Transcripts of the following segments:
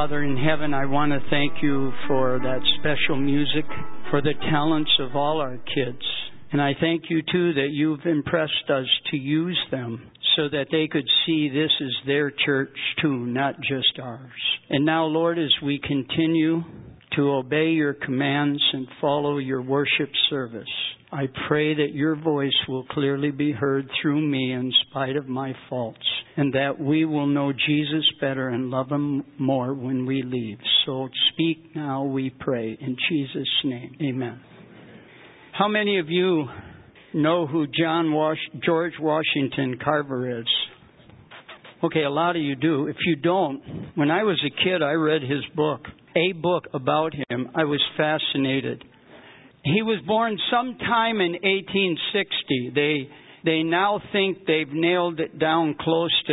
Father in heaven, I want to thank you for that special music, for the talents of all our kids. And I thank you, too, that you've impressed us to use them so that they could see this is their church, too, not just ours. And now, Lord, as we continue to obey your commands and follow your worship service, I pray that your voice will clearly be heard through me in spite of my faults, and that we will know Jesus better and love him more when we leave. So speak now, we pray, in Jesus' name. Amen. How many of you know who George Washington Carver is? Okay, a lot of you do. If you don't, when I was a kid, I read his book, a book about him. I was fascinated. He was born sometime in 1860. They now think they've nailed it down close to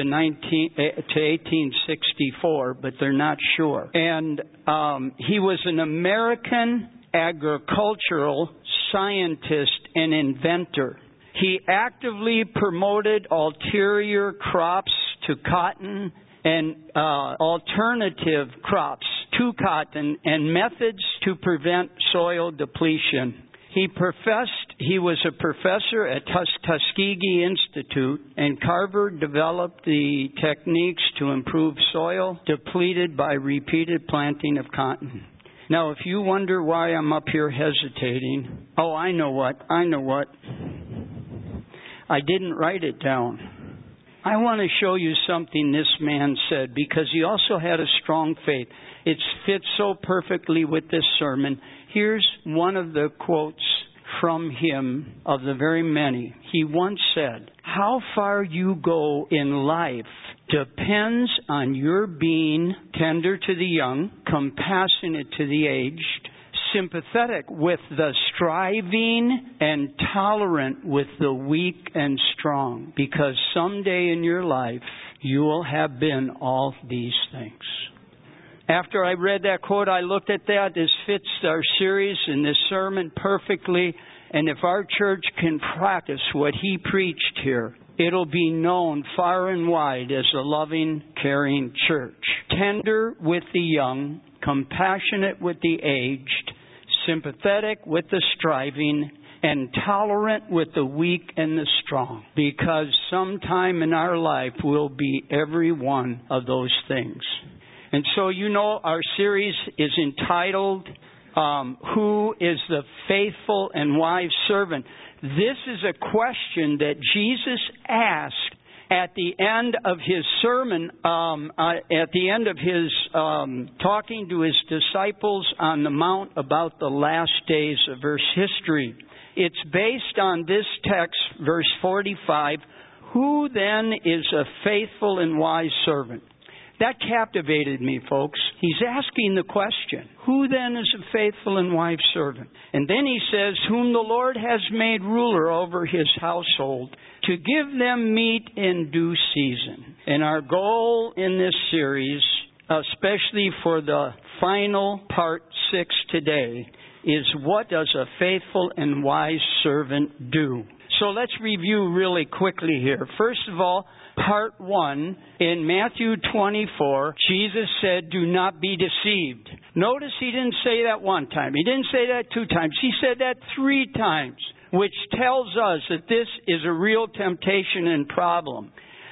1864, but they're not sure. And he was an American agricultural scientist and inventor. He actively promoted ulterior crops to cotton and alternative crops to cotton and methods to prevent soil depletion. He was a professor at Tuskegee Institute, and Carver developed the techniques to improve soil depleted by repeated planting of cotton. Now, if you wonder why I'm up here hesitating, I know what. I didn't write it down. I want to show you something this man said, because he also had a strong faith. It fits so perfectly with this sermon. Here's one of the quotes from him of the very many. He once said, "How far you go in life depends on your being tender to the young, compassionate to the aged, sympathetic with the striving, and tolerant with the weak and strong. Because someday in your life, you will have been all these things." After I read that quote, I looked at that. This fits our series and this sermon perfectly. And if our church can practice what he preached here, it'll be known far and wide as a loving, caring church. Tender with the young, compassionate with the aged, sympathetic with the striving, and tolerant with the weak and the strong. Because sometime in our life we'll be every one of those things. And so our series is entitled, Who is the Faithful and Wise Servant? This is a question that Jesus asked at the end of his sermon, at the end of his talking to his disciples on the Mount about the last days of Earth's history. It's based on this text, verse 45. Who then is a faithful and wise servant? That captivated me, folks. He's asking the question, who then is a faithful and wise servant? And then he says, whom the Lord has made ruler over his household, to give them meat in due season. And our goal in this series, especially for the final part 6 today, is what does a faithful and wise servant do? So let's review really quickly here. First of all, Part 1, in Matthew 24, Jesus said, do not be deceived. Notice he didn't say that one time. He didn't say that 2 times. He said that 3 times, which tells us that this is a real temptation and problem.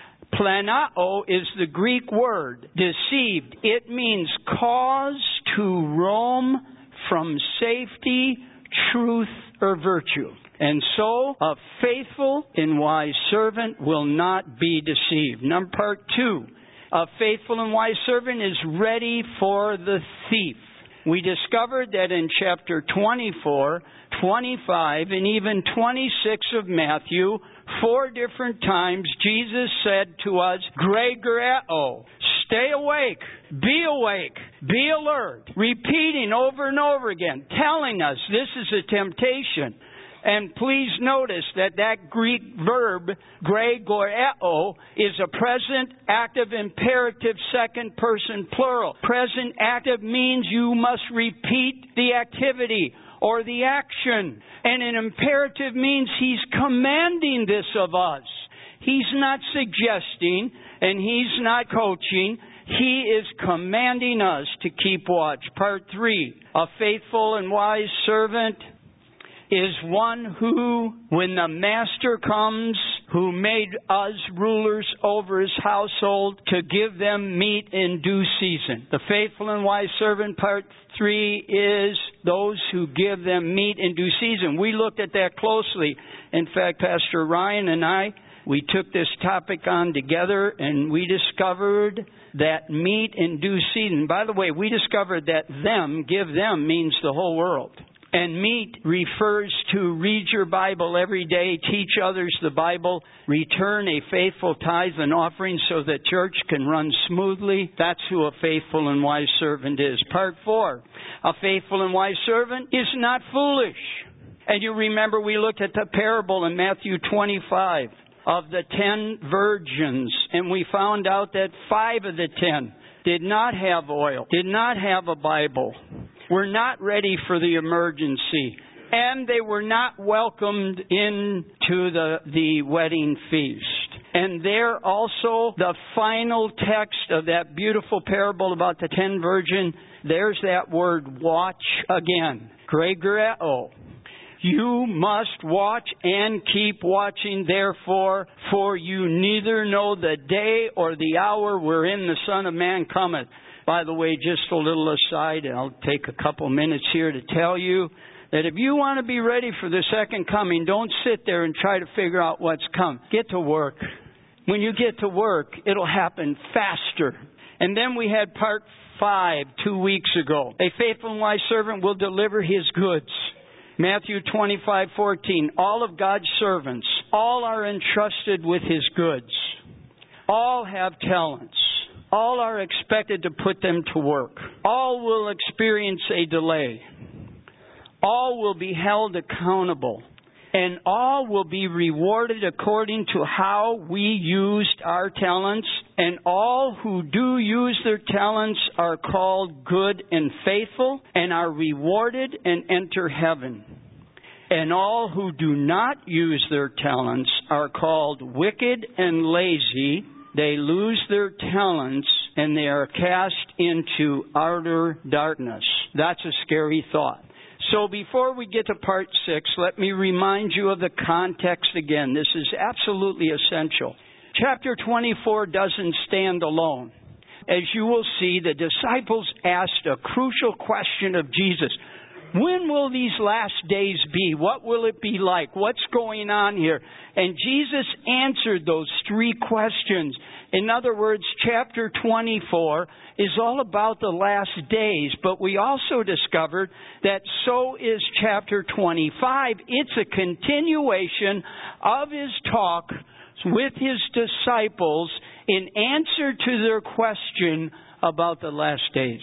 Planao is the Greek word, deceived. It means cause to roam from safety, truth, or virtue. And so, a faithful and wise servant will not be deceived. Part 2, a faithful and wise servant is ready for the thief. We discovered that in chapter 24, 25, and even 26 of Matthew, 4 different times, Jesus said to us, Gregoreo, stay awake, be alert, repeating over and over again, telling us this is a temptation. And please notice that Greek verb, gregoreo, is a present active imperative second person plural. Present active means you must repeat the activity or the action. And an imperative means he's commanding this of us. He's not suggesting and he's not coaching. He is commanding us to keep watch. Part 3, a faithful and wise servant is one who, when the master comes, who made us rulers over his household, to give them meat in due season. The faithful and wise servant, part 3, is those who give them meat in due season. We looked at that closely. In fact, Pastor Ryan and I, we took this topic on together, and we discovered that meat in due season. By the way, we discovered that give them means the whole world. And meat refers to read your Bible every day, teach others the Bible, return a faithful tithe and offering so that church can run smoothly. That's who a faithful and wise servant is. Part 4, a faithful and wise servant is not foolish. And you remember we looked at the parable in Matthew 25 of the 10 virgins, and we found out that 5 of the 10 did not have oil, did not have a Bible, were not ready for the emergency, and they were not welcomed into the wedding feast. And there also, the final text of that beautiful parable about the 10 virgins, there's that word watch again. Gregereo. You must watch and keep watching, therefore, for you neither know the day or the hour wherein the Son of Man cometh. By the way, just a little aside, and I'll take a couple minutes here to tell you that if you want to be ready for the second coming, don't sit there and try to figure out what's come. Get to work. When you get to work, it'll happen faster. And then we had part 5 2 weeks ago. A faithful and wise servant will deliver his goods. Matthew 25:14. All of God's servants, all are entrusted with his goods. All have talents. All are expected to put them to work. All will experience a delay. All will be held accountable. And all will be rewarded according to how we used our talents. And all who do use their talents are called good and faithful and are rewarded and enter heaven. And all who do not use their talents are called wicked and lazy. They lose their talents and they are cast into outer darkness. That's a scary thought. So before we get to part 6, let me remind you of the context again. This is absolutely essential. Chapter 24 doesn't stand alone. As you will see, the disciples asked a crucial question of Jesus. When will these last days be? What will it be like? What's going on here? And Jesus answered those 3 questions. In other words, chapter 24 is all about the last days, but we also discovered that so is chapter 25. It's a continuation of his talk with his disciples in answer to their question about the last days.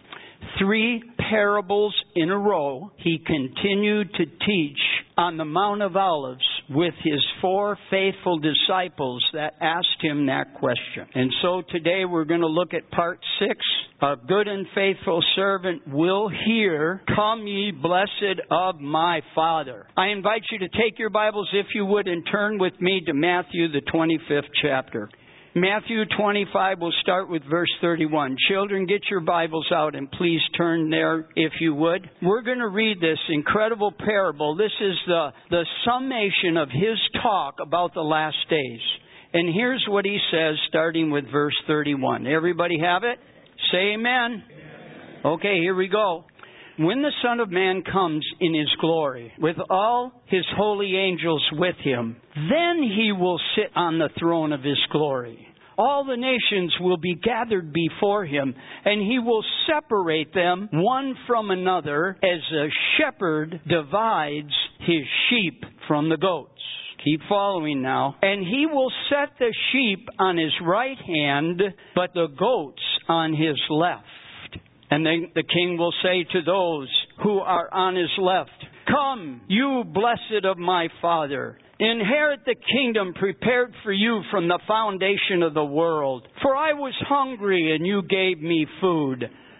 3 parables in a row, he continued to teach on the Mount of Olives with his 4 faithful disciples that asked him that question. And so today we're going to look at part 6. A good and faithful servant will hear, "Come ye blessed of my Father." I invite you to take your Bibles, if you would, and turn with me to Matthew, the 25th chapter. Matthew 25, we'll start with verse 31. Children, get your Bibles out and please turn there if you would. We're going to read this incredible parable. This is the summation of his talk about the last days. And here's what he says, starting with verse 31. Everybody have it? Say amen. Okay, here we go. When the Son of Man comes in his glory, with all his holy angels with him, then he will sit on the throne of his glory. All the nations will be gathered before him, and he will separate them one from another as a shepherd divides his sheep from the goats. Keep following now. And he will set the sheep on his right hand, but the goats on his left. And then the king will say to those who are on his left, "Come, you blessed of my Father, inherit the kingdom prepared for you from the foundation of the world. For I was hungry, and you gave me food.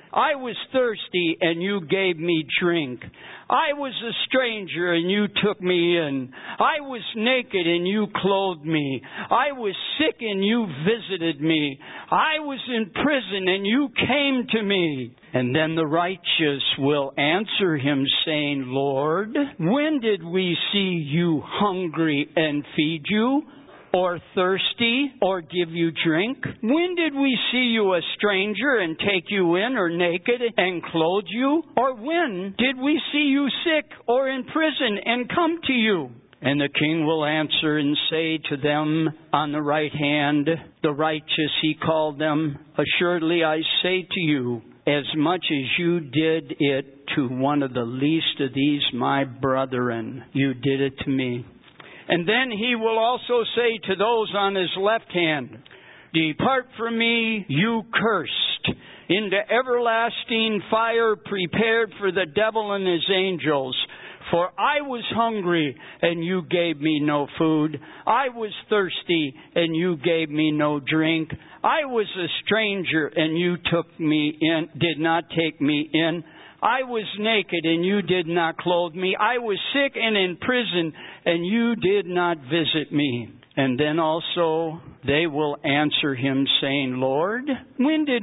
I was thirsty and you gave me drink. I was a stranger and you took me in. I was naked and you clothed me. I was sick and you visited me. I was in prison and you came to me. And then the righteous will answer him saying, Lord, when did we see you hungry and feed you? Or thirsty, or give you drink? When did we see you a stranger and take you in, or naked and clothe you? Or when did we see you sick or in prison and come to you? And the king will answer and say to them on the right hand, the righteous he called them, assuredly I say to you, as much as you did it to one of the least of these my brethren, you did it to me. And then he will also say to those on his left hand, depart from me, you cursed, into everlasting fire prepared for the devil and his angels. For I was hungry, and you gave me no food. I was thirsty, and you gave me no drink. I was a stranger, and you did not take me in. I was naked and you did not clothe me. I was sick and in prison and you did not visit me. And then also they will answer him saying, Lord, when did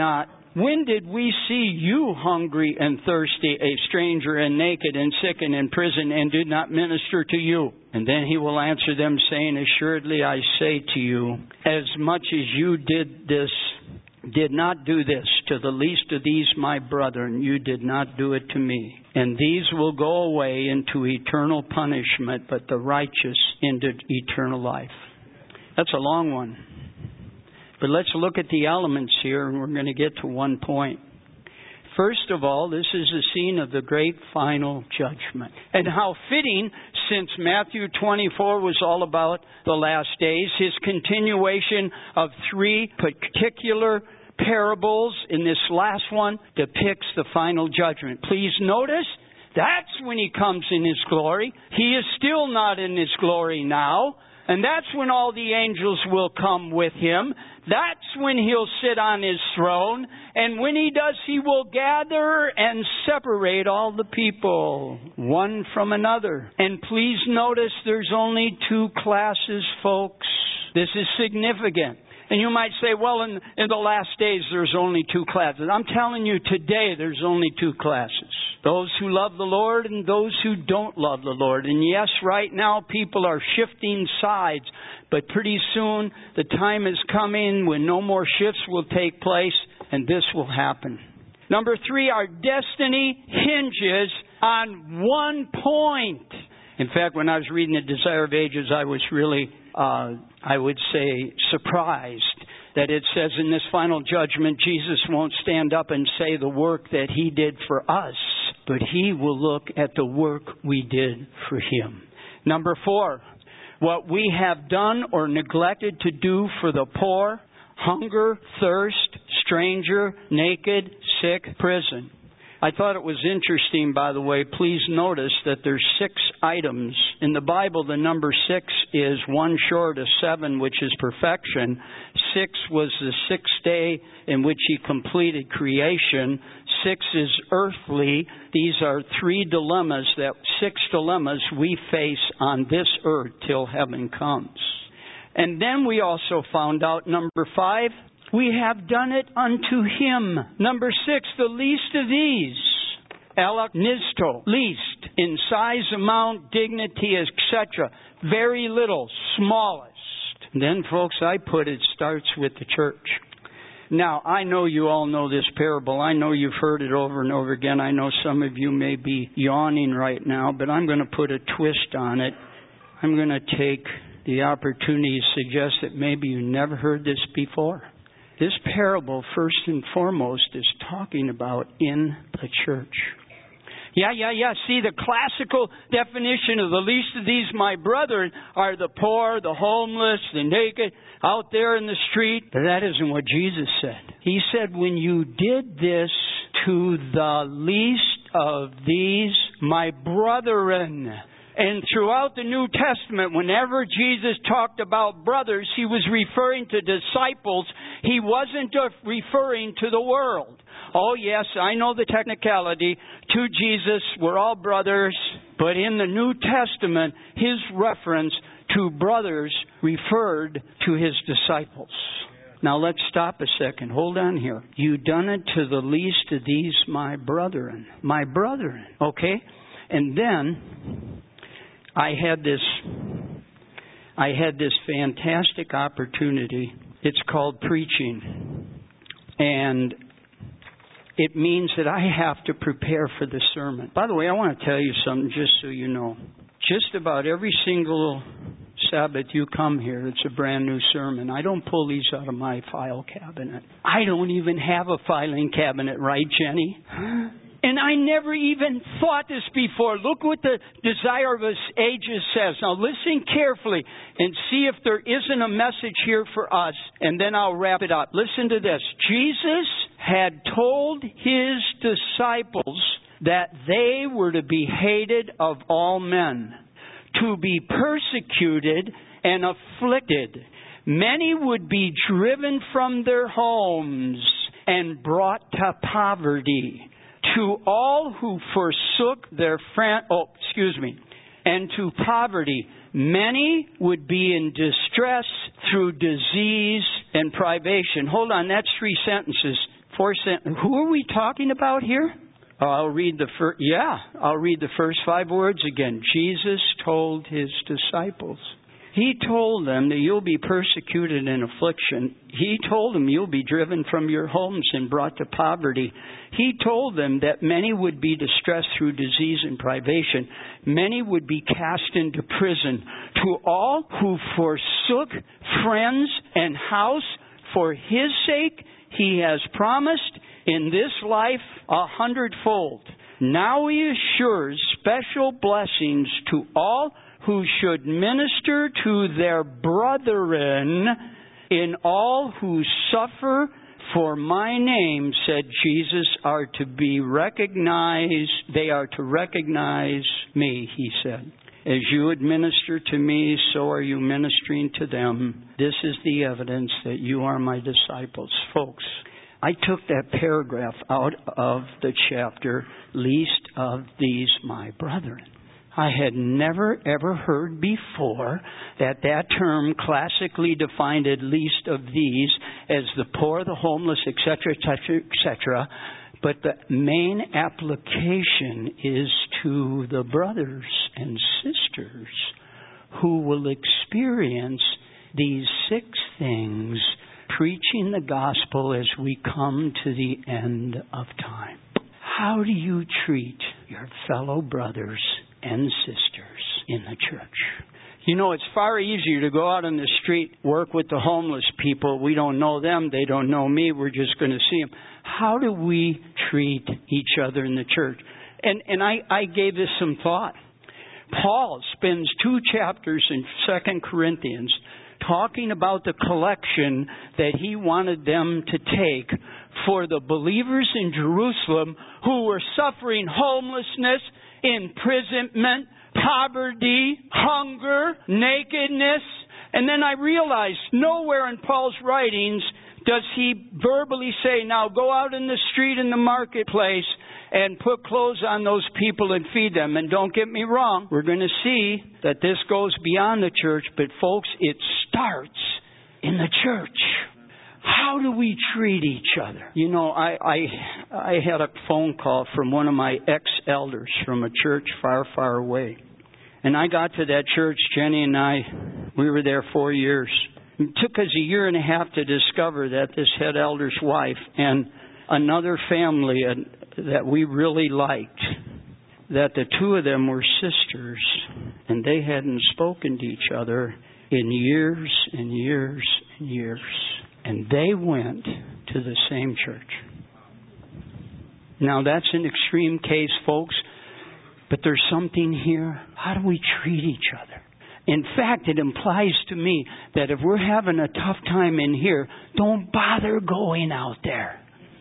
we see you hungry and thirsty, a stranger and naked and sick and in prison and did not minister to you? And then he will answer them saying, assuredly I say to you, as much as you did not do this to the least of these my brethren, you did not do it to me. And these will go away into eternal punishment, but the righteous into eternal life. That's a long one. But let's look at the elements here, and we're going to get to one point. First of all, this is the scene of the great final judgment. And how fitting, since Matthew 24 was all about the last days, his continuation of three particular parables in this last one depicts the final judgment. Please notice, that's when he comes in his glory. He is still not in his glory now. And that's when all the angels will come with him. That's when he'll sit on his throne. And when he does, he will gather and separate all the people, one from another. And please notice there's only two classes, folks. This is significant. And you might say, well, in the last days, there's only two classes. I'm telling you, today, there's only two classes. Those who love the Lord and those who don't love the Lord. And yes, right now, people are shifting sides. But pretty soon, the time is coming when no more shifts will take place, and this will happen. Number 3, our destiny hinges on one point. In fact, when I was reading The Desire of Ages, I was really, I would say, surprised that it says in this final judgment, Jesus won't stand up and say the work that he did for us, but he will look at the work we did for him. Number 4, what we have done or neglected to do for the poor, hunger, thirst, stranger, naked, sick, prison. I thought it was interesting, by the way, please notice that there's 6 items. In the Bible, the number 6 is 1 short of 7, which is perfection. 6 was the 6th day in which he completed creation. 6 is earthly. These are 6 dilemmas we face on this earth till heaven comes. And then we also found out, number 5, we have done it unto him. Number 6, the least of these. Elaknisto, least, in size, amount, dignity, etc. Very little, smallest. Then, folks, I put it starts with the church. Now, I know you all know this parable. I know you've heard it over and over again. I know some of you may be yawning right now, but I'm going to put a twist on it. I'm going to take the opportunity to suggest that maybe you never heard this before. This parable, first and foremost, is talking about in the church. Yeah. See, the classical definition of the least of these, my brethren, are the poor, the homeless, the naked, out there in the street. But that isn't what Jesus said. He said, when you did this to the least of these, my brethren. And throughout the New Testament, whenever Jesus talked about brothers, he was referring to disciples. He wasn't referring to the world. Oh yes, I know the technicality. To Jesus, we're all brothers. But in the New Testament, his reference to brothers referred to his disciples. Now let's stop a second. Hold on here. You done it to the least of these, my brethren. My brethren. Okay? And then I had this fantastic opportunity. It's called preaching. And it means that I have to prepare for the sermon. By the way, I want to tell you something just so you know. Just about every single Sabbath you come here, it's a brand new sermon. I don't pull these out of my file cabinet. I don't even have a filing cabinet, right, Jenny? And I never even thought this before. Look what the Desire of Ages says. Now listen carefully and see if there isn't a message here for us, and then I'll wrap it up. Listen to this. Jesus had told his disciples that they were to be hated of all men, to be persecuted and afflicted. Many would be driven from their homes and brought to poverty. To all who forsook their and to poverty, many would be in distress through disease and privation. Hold on, that's 3 sentences. 4 sentences. Who are we talking about here? I'll read the first 5 words again. Jesus told his disciples. He told them that you'll be persecuted in affliction. He told them you'll be driven from your homes and brought to poverty. He told them that many would be distressed through disease and privation. Many would be cast into prison. To all who forsook friends and house for his sake, he has promised in this life 100-fold. Now he assures special blessings to all who should minister to their brethren, in all who suffer for my name, said Jesus, are to be recognized. They are to recognize me, he said. As you administer to me, so are you ministering to them. This is the evidence that you are my disciples. Folks, I took that paragraph out of the chapter, least of these my brethren. I had never ever heard before that term classically defined at least of these as the poor, the homeless, etc., etc., etc. But the main application is to the brothers and sisters who will experience these 6 things, preaching the gospel as we come to the end of time. How do you treat your fellow brothers and sisters in the church? You know, it's far easier to go out on the street, work with the homeless people. We don't know them. They don't know me. We're just going to see them. How do we treat each other in the church? And I gave this some thought. Paul spends 2 chapters in 2 Corinthians talking about the collection that he wanted them to take for the believers in Jerusalem who were suffering homelessness, imprisonment, poverty, hunger, nakedness. And then I realized nowhere in Paul's writings does he verbally say, now go out in the street in the marketplace and put clothes on those people and feed them. And don't get me wrong, we're going to see that this goes beyond the church. But folks, it starts in the church. How do we treat each other? You know, I had a phone call from one of my ex-elders from a church far, far away. And I got to that church, Jenny and I, we were there 4 years. It took us a year and a half to discover that this head elder's wife and another family that we really liked, that the 2 of them were sisters, and they hadn't spoken to each other in years and years and years. And they went to the same church. Now, that's an extreme case, folks, but there's something here. How do we treat each other? In fact, it implies to me that if we're having a tough time in here, don't bother going out there.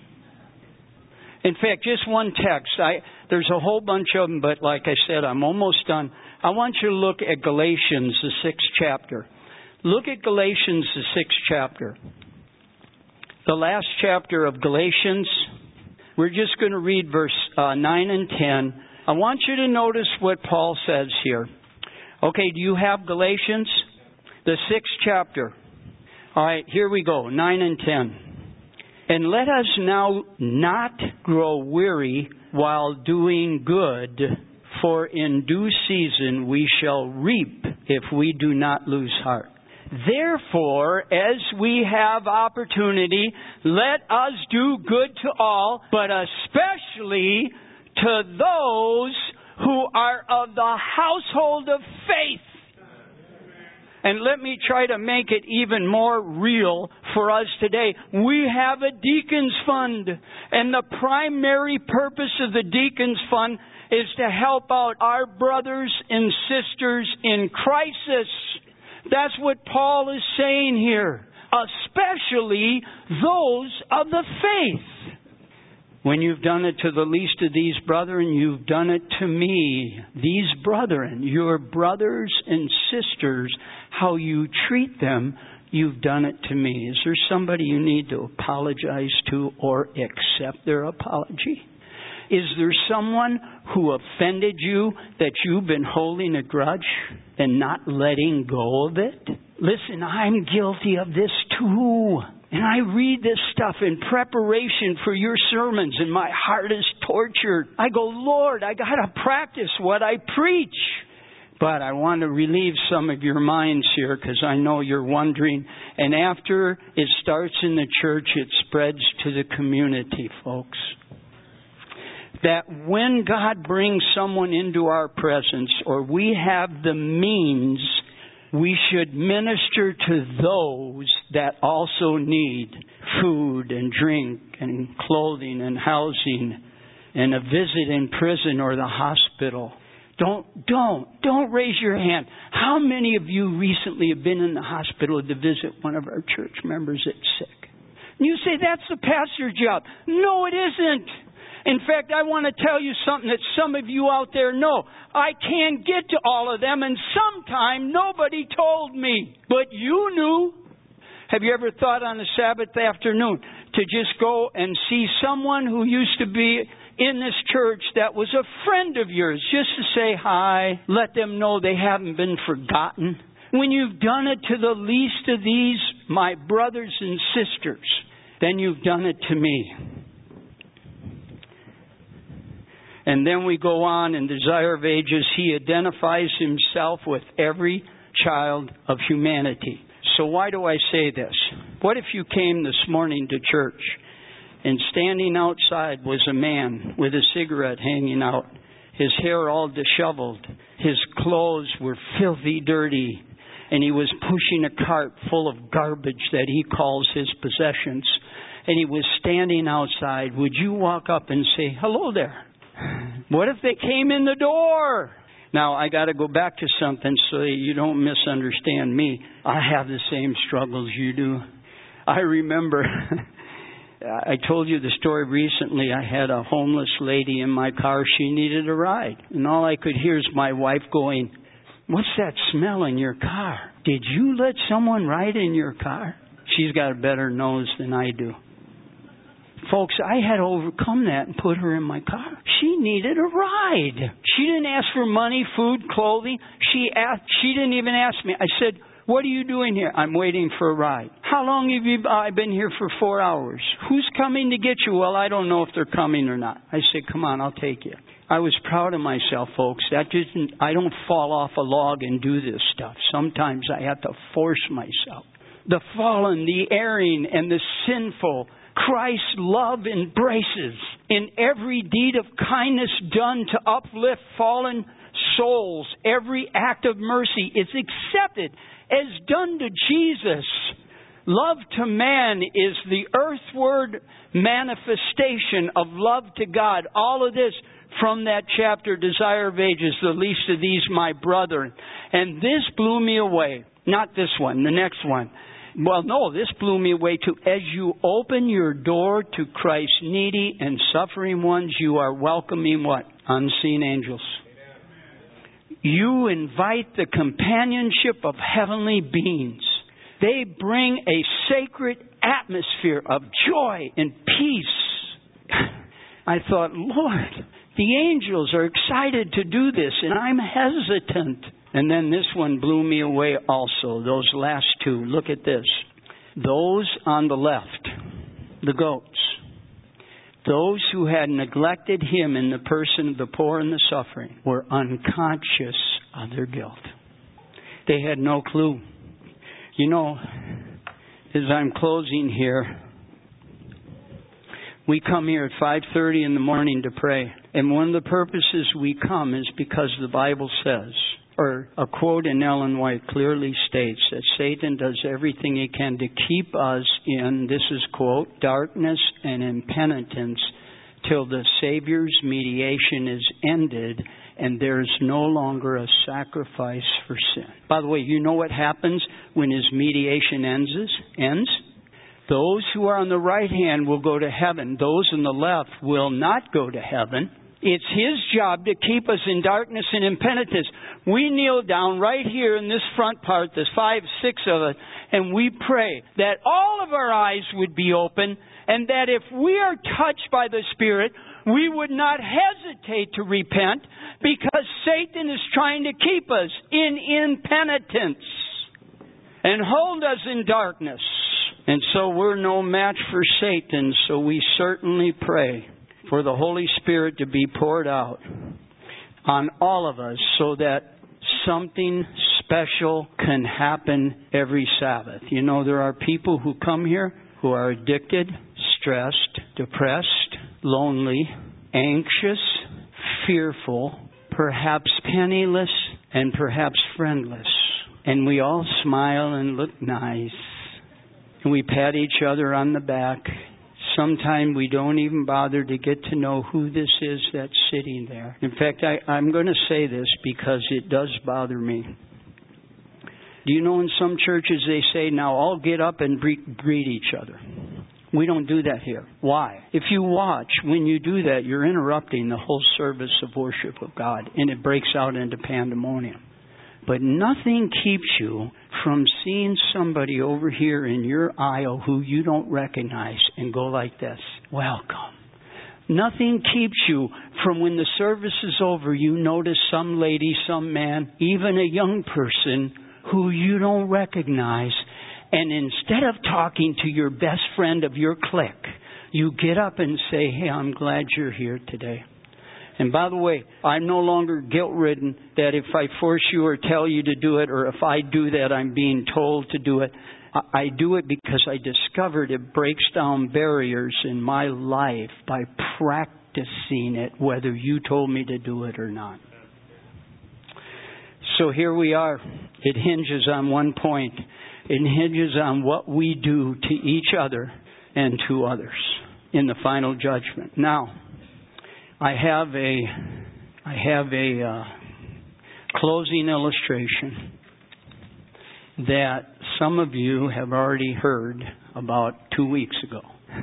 In fact, just one text. There's a whole bunch of them, but like I said, I'm almost done. I want you to look at Galatians, the 6th chapter. Look at Galatians, the 6th chapter. The last chapter of Galatians, We're just going to read verse 9 and 10. I want you to notice what Paul says here. Okay, do you have Galatians? The 6th chapter. All right, here we go, 9 and 10. And let us now not grow weary while doing good, for in due season we shall reap if we do not lose heart. Therefore, as we have opportunity, let us do good to all, but especially to those who are of the household of faith. And let me try to make it even more real for us today. We have a deacons fund. And the primary purpose of the deacons fund is to help out our brothers and sisters in crisis. That's what Paul is saying here. Especially those of the faith. When you've done it to the least of these brethren, you've done it to me. These brethren, your brothers and sisters, how you treat them, you've done it to me. Is there somebody you need to apologize to or accept their apology? Is there someone who offended you that you've been holding a grudge and not letting go of it? Listen, I'm guilty of this too. And I read this stuff in preparation for your sermons, and my heart is tortured. I go, Lord, I got to practice what I preach. But I want to relieve some of your minds here, because I know you're wondering. And after it starts in the church, it spreads to the community, folks. That when God brings someone into our presence, or we have the means, we should minister to those that also need food and drink and clothing and housing and a visit in prison or the hospital. Don't raise your hand. How many of you recently have been in the hospital to visit one of our church members that's sick? And you say, that's the pastor's job. No, it isn't. In fact, I want to tell you something that some of you out there know. I can't get to all of them, and sometime nobody told me. But you knew. Have you ever thought on a Sabbath afternoon to just go and see someone who used to be in this church that was a friend of yours, just to say hi, let them know they haven't been forgotten? When you've done it to the least of these, my brothers and sisters, then you've done it to me. And then we go on in Desire of Ages. He identifies himself with every child of humanity. So why do I say this? What if you came this morning to church and standing outside was a man with a cigarette hanging out, his hair all disheveled, his clothes were filthy dirty, and he was pushing a cart full of garbage that he calls his possessions, and he was standing outside? Would you walk up and say, hello there? What if they came in the door? Now, I got to go back to something so that you don't misunderstand me. I have the same struggles you do. I remember, I told you the story recently. I had a homeless lady in my car. She needed a ride. And all I could hear is my wife going, what's that smell in your car? Did you let someone ride in your car? She's got a better nose than I do. Folks, I had to overcome that and put her in my car. She needed a ride. She didn't ask for money, food, clothing. She didn't even ask me. I said, what are you doing here? I'm waiting for a ride. How long have you been here? For 4 hours. Who's coming to get you? Well, I don't know if they're coming or not. I said, come on, I'll take you. I was proud of myself, folks. I don't fall off a log and do this stuff. Sometimes I have to force myself. The fallen, the erring, and the sinful, Christ's love embraces. In every deed of kindness done to uplift fallen souls, every act of mercy is accepted as done to Jesus. Love to man is the earthward manifestation of love to God. All of this from that chapter, Desire of Ages, the least of these my brethren. And this blew me away. Not this one, the next one. Well, no, this blew me away too. As you open your door to Christ's needy and suffering ones, you are welcoming what? Unseen angels. You invite the companionship of heavenly beings. They bring a sacred atmosphere of joy and peace. I thought, Lord, the angels are excited to do this, and I'm hesitant. And then this one blew me away also, those last two. Look at this. Those on the left, the goats, those who had neglected Him in the person of the poor and the suffering, were unconscious of their guilt. They had no clue. You know, as I'm closing here, we come here at 5:30 in the morning to pray. And one of the purposes we come is because the Bible says, or a quote in Ellen White clearly states, that Satan does everything he can to keep us in, this is quote, darkness and impenitence till the Savior's mediation is ended and there's no longer a sacrifice for sin. By the way, you know what happens when His mediation ends? Those who are on the right hand will go to heaven. Those on the left will not go to heaven. It's His job to keep us in darkness and impenitence. We kneel down right here in this front part, there's 5, 6 of us, and we pray that all of our eyes would be open, and that if we are touched by the Spirit, we would not hesitate to repent, because Satan is trying to keep us in impenitence and hold us in darkness. And so we're no match for Satan, so we certainly pray for the Holy Spirit to be poured out on all of us so that something special can happen every Sabbath. You know, there are people who come here who are addicted, stressed, depressed, lonely, anxious, fearful, perhaps penniless, and perhaps friendless. And we all smile and look nice. And we pat each other on the back. Sometimes we don't even bother to get to know who this is that's sitting there. In fact, I'm going to say this because it does bother me. Do you know in some churches they say, now all get up and greet each other? We don't do that here. Why? If you watch, when you do that, you're interrupting the whole service of worship of God, and it breaks out into pandemonium. But nothing keeps you from seeing somebody over here in your aisle who you don't recognize and go like this, welcome. Nothing keeps you from when the service is over, you notice some lady, some man, even a young person who you don't recognize. And instead of talking to your best friend of your clique, you get up and say, hey, I'm glad you're here today. And by the way, I'm no longer guilt-ridden that if I force you or tell you to do it, or if I do that, I'm being told to do it. I do it because I discovered it breaks down barriers in my life by practicing it, whether you told me to do it or not. So here we are. It hinges on one point. It hinges on what we do to each other and to others in the final judgment. Now, I have a closing illustration that some of you have already heard about 2 weeks ago.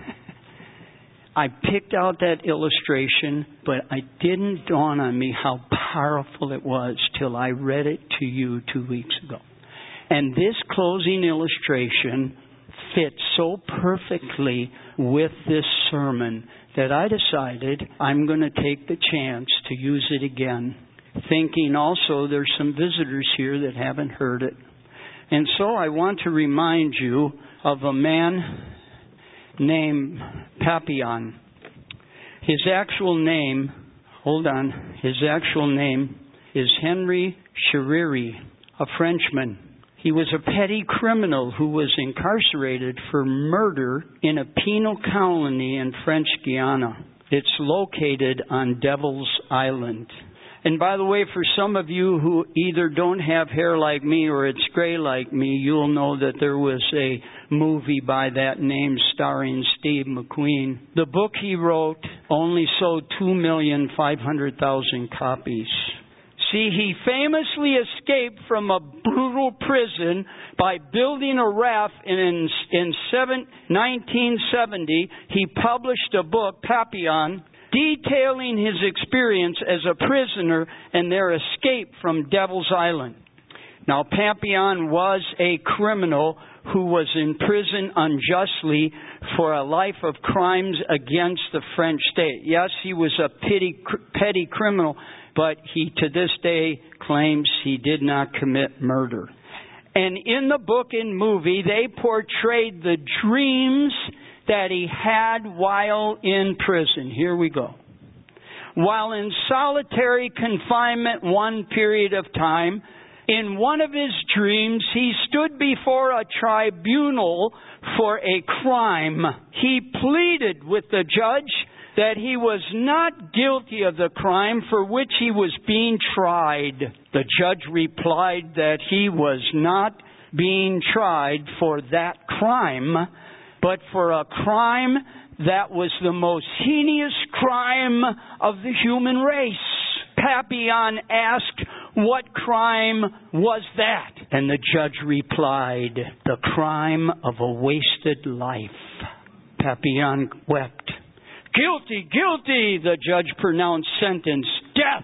I picked out that illustration, but it didn't dawn on me how powerful it was till I read it to you 2 weeks ago. And this closing illustration fits so perfectly with this sermon that I decided I'm going to take the chance to use it again, thinking also there's some visitors here that haven't heard it. And so I want to remind you of a man named Papillon. His actual name is Henry Cherier, a Frenchman. He was a petty criminal who was incarcerated for murder in a penal colony in French Guiana. It's located on Devil's Island. And by the way, for some of you who either don't have hair like me or it's gray like me, you'll know that there was a movie by that name starring Steve McQueen. The book he wrote only sold 2,500,000 copies. See, he famously escaped from a brutal prison by building a raft, and in 1970, he published a book, Papillon, detailing his experience as a prisoner and their escape from Devil's Island. Now, Papillon was a criminal who was in prison unjustly for a life of crimes against the French state. Yes, he was a petty criminal, but he to this day claims he did not commit murder. And in the book and movie, they portrayed the dreams that he had while in prison. Here we go. While in solitary confinement one period of time, in one of his dreams, he stood before a tribunal for a crime. He pleaded with the judge that he was not guilty of the crime for which he was being tried. The judge replied that he was not being tried for that crime, but for a crime that was the most heinous crime of the human race. Papillon asked, "What crime was that?" And the judge replied, "The crime of a wasted life." Papillon wept. "Guilty, guilty!" The judge pronounced sentence, "Death."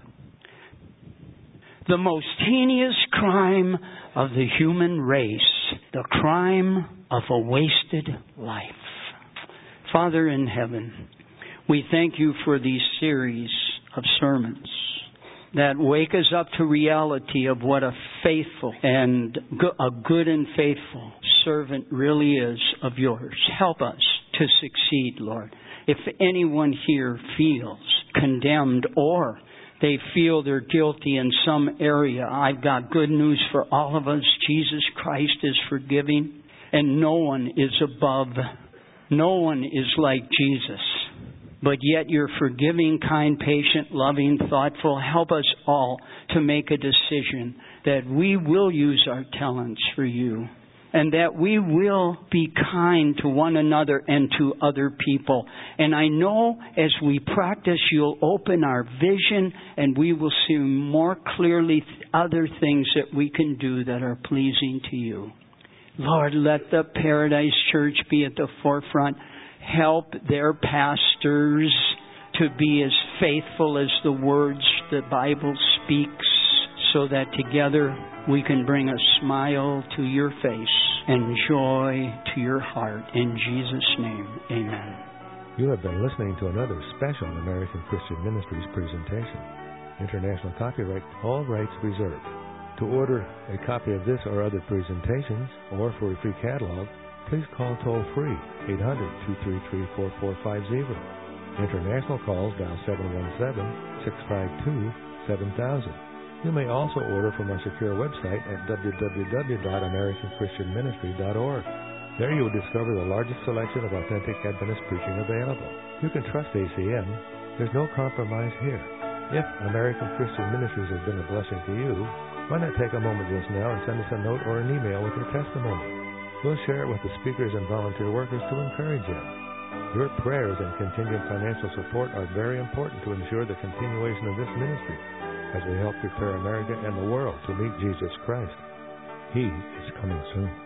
The most heinous crime of the human race, the crime of a wasted life. Father in heaven, we thank you for these series of sermons that wake us up to reality of what a faithful and a good and faithful servant really is of yours. Help us to succeed, Lord. If anyone here feels condemned or they feel they're guilty in some area, I've got good news for all of us. Jesus Christ is forgiving, and no one is above. No one is like Jesus. But yet you're forgiving, kind, patient, loving, thoughtful. Help us all to make a decision that we will use our talents for you, and that we will be kind to one another and to other people. And I know as we practice, you'll open our vision and we will see more clearly other things that we can do that are pleasing to you. Lord, let the Paradise Church be at the forefront. Help their pastors to be as faithful as the words the Bible speaks, so that together we can bring a smile to your face and joy to your heart. In Jesus' name, amen. You have been listening to another special American Christian Ministries presentation. International copyright, all rights reserved. To order a copy of this or other presentations, or for a free catalog, please call toll-free 800-233-4450. International calls dial 717-652-7000. You may also order from our secure website at www.americanchristianministry.org. There you will discover the largest selection of authentic Adventist preaching available. You can trust ACM. There's no compromise here. If American Christian Ministries has been a blessing to you, why not take a moment just now and send us a note or an email with your testimony? We'll share it with the speakers and volunteer workers to encourage them. Your prayers and contingent financial support are very important to ensure the continuation of this ministry as we help prepare America and the world to meet Jesus Christ. He is coming soon.